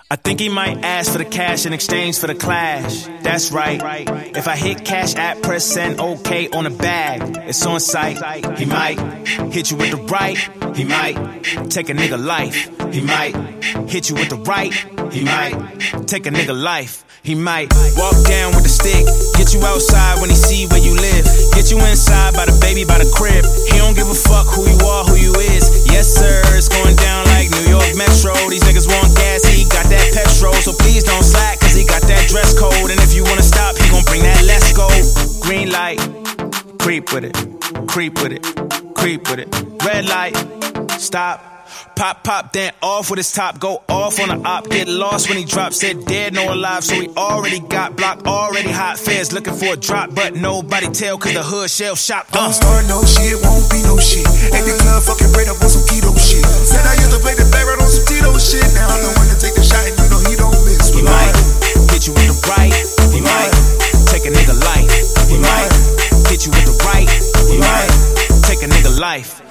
I think he might ask for the cash in exchange for the clash. That's right. If I hit cash app, press send, okay on the bag. It's on site. He might hit you with the right. He might take a nigga life. He might hit you with the right. He might take a nigga life. He might walk down with the stick, get you outside when he see where you live, get you inside by the baby, by the crib. He don't give a fuck who you are, who you is. Yes sir, it's going down like New York Metro. These niggas want gas, he got that petrol. So please don't slack, cause he got that dress code. And if you wanna stop, he gon' bring that let's go. Green light, creep with it, creep with it, creep with it. Red light, stop. Pop, pop, then off with his top. Go off on the op, get lost when he drops. Said dead, no alive, so he already got blocked. Already hot feds looking for a drop, but nobody tell cause the hood shell shop. Don't start no shit, won't be no shit. At the club, fucking bread up on some keto shit. Said I used to play the background on some Tito shit. Now I'm the one to take the shot and you know he don't miss. He might hit you with the right. He might take a nigga life. He might hit you with the right. He might take a nigga life.